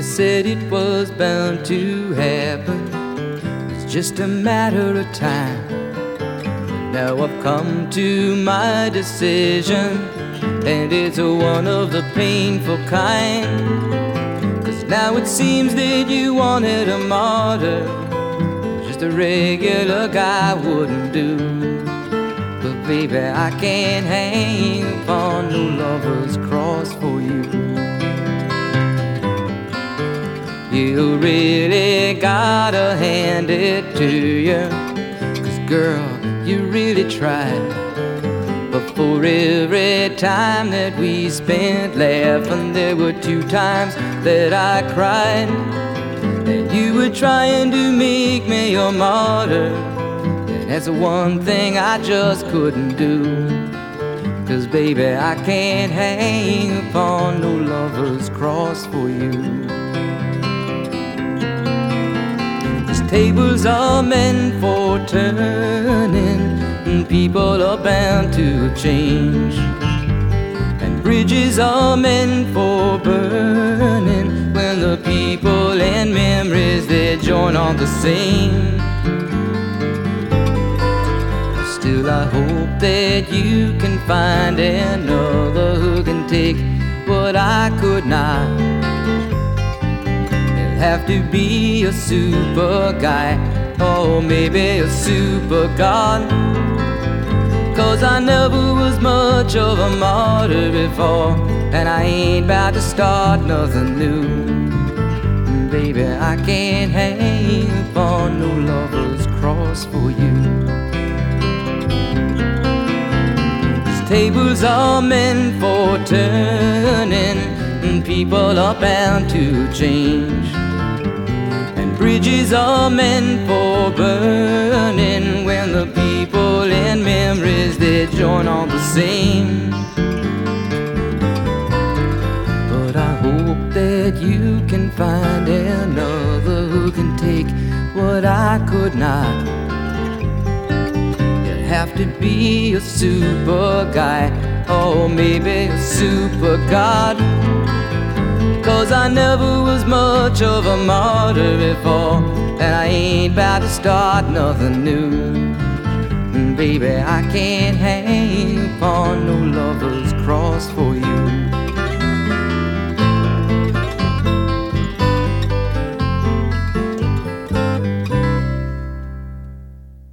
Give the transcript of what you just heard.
You said it was bound to happen, it's just a matter of time. Now I've come to my decision, and it's one of the painful kind. 'Cause now it seems that you wanted a martyr, just a regular guy wouldn't do. But baby, I can't hang upon no lover's cross for you. You really gotta hand it to you, 'cause girl, you really tried. But for every time that we spent laughing, there were 2 times that I cried. And you were trying to make me your martyr, and that's the one thing I just couldn't do. 'Cause baby, I can't hang upon no lover's cross for you. These tables are meant for turning, and people are bound to change. And bridges are meant for burning, when the people and memories they join on the same. Still I hope that you can find another who can take what I could not. He'll have to be a super guy, or maybe a super god. 'Cause I never was much of a martyr before, and I ain't about to start nothing new. Baby, I can't hang upon no lover's cross for you. These tables are meant for turning, and people are bound to change. And bridges are meant for burning, when the people and memories they join on the same. But I hope that you can find another who can take what I could not. You'd have to be a super guy, or maybe a super god. 'Cause I never was much of a martyr before, and I ain't about to start nothing new. Baby, I can't hang upon no lover's cross for you.